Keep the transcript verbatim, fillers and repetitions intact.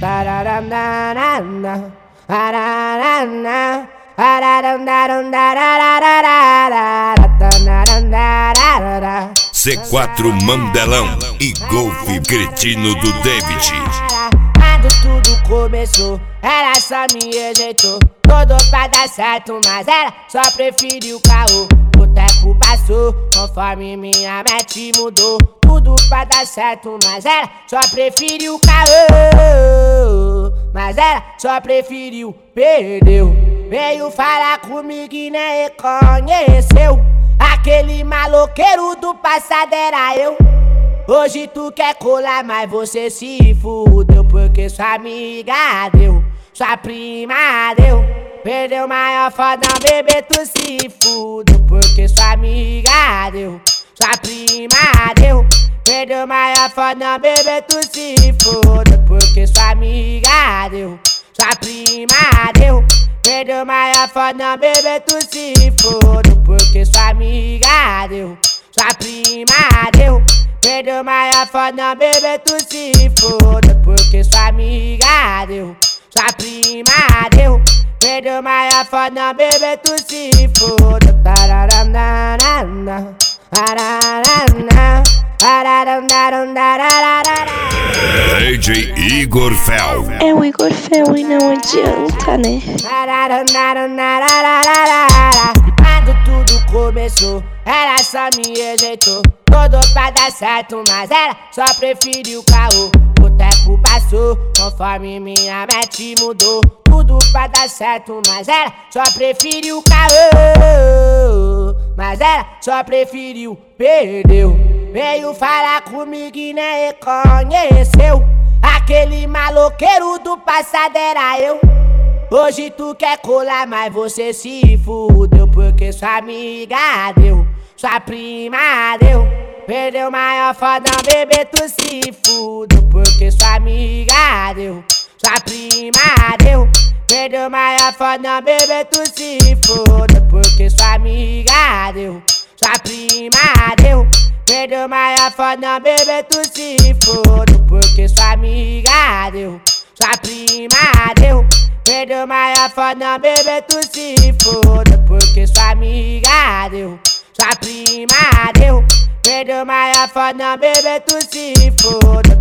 C quatro Mandelão e Golfe Cretino do David. Quando tudo começou, ela só me rejeitou. Todo pra dar certo, mas ela só preferiu caô. O tempo passou, conforme minha mente mudou. Tudo pra dar certo, mas ela só preferiu caô. Mas ela só preferiu, perdeu. Veio falar comigo e nem reconheceu. Aquele maloqueiro do passado era eu. Hoje tu quer colar, mas você se fudeu. Porque sua amiga deu, sua prima deu. Perdeu maior foda, bebê, tu se fudeu. Porque sua amiga deu, sua prima deu. Perdeu maior foda, bebê, tu se fudeu. Porque sua amiga deu, sua prima deu. Perdeu maior foda, bebê, tu se fudeu. Porque sua amiga deu, sua prima deu. Perdeu maior foda, bebê, tu se fudeu. Porque sua amiga deu, sua prima deu. Perdeu maior foda, bebê, tu se fudeu. D J Igor Fel. É o Igor Fel e não adianta, né? Quando tudo começou, ela só me rejeitou. Todo pra dar certo, mas ela só preferiu caô. O tempo passou, conforme minha mente mudou. Tudo pra dar certo, mas ela só preferiu caô. Mas ela só preferiu, perdeu. Veio falar comigo e nem reconheceu. Aquele maloqueiro do passado era eu. Hoje tu quer colar, mas você se fudeu. Porque sua amiga deu, sua prima deu. Perdeu maior foda, bebê, tu se fudeu. Porque sua amiga deu, sua prima deu. Perdeu maior foda, bebê, tu se fudeu. Porque sua amiga deu, sua prima deu. Perdeu maior foda, bebê, tu se fudeu. Porque sua amiga deu, sua prima deu. Perdeu maior foda, bebê, tu se fudeu. Porque sua amiga deu, sua prima deu. Perdeu maior foda, bebê, tu se fudeu.